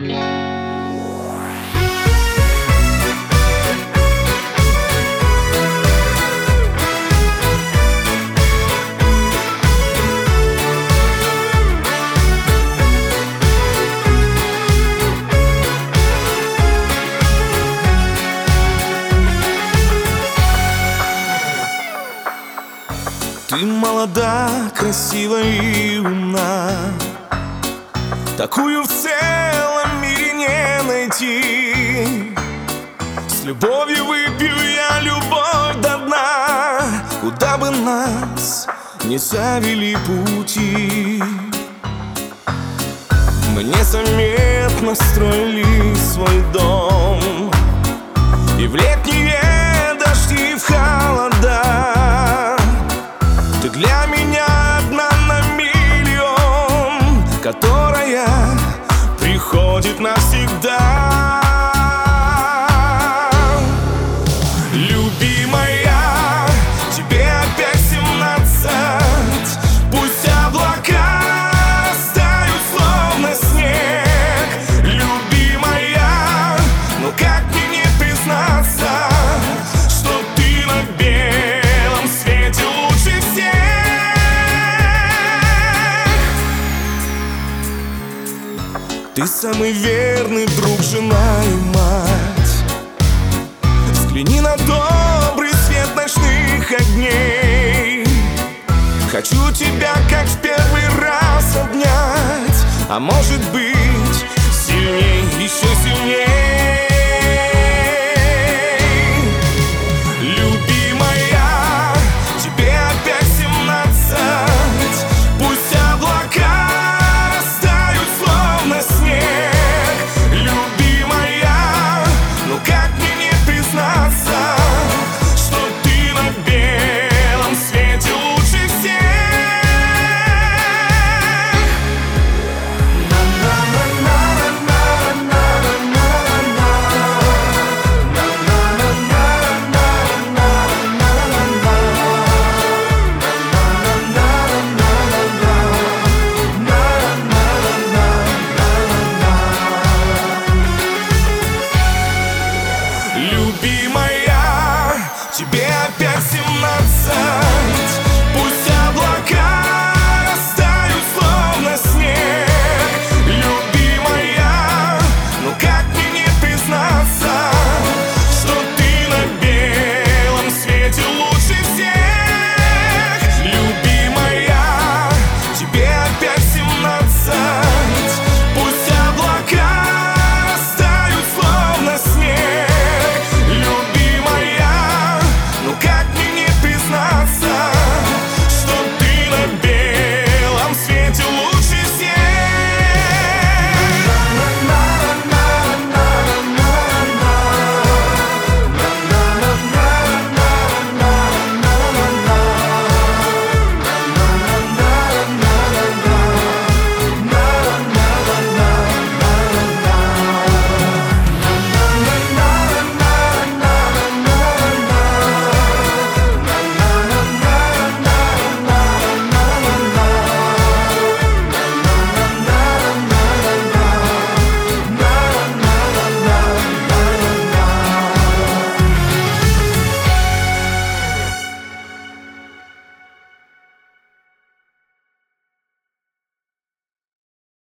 Ты молода, красива и умна, такую в целом мире не найти. С любовью выпью я любовь до дна, куда бы нас не завели пути. Мы незаметно строили свой дом, и в летние дожди, в холода. Ты для меня одна на миллион, которая приходит навсегда. Любимая, тебе опять 17. Пусть облака стают словно снег. Любимая, ну как мне не признаться, что ты на белом свете лучше всех. Ты самый верный друг, жена и мать. Взгляни на добрый свет ночных огней. Хочу тебя, как в первый раз, обнять, а может быть,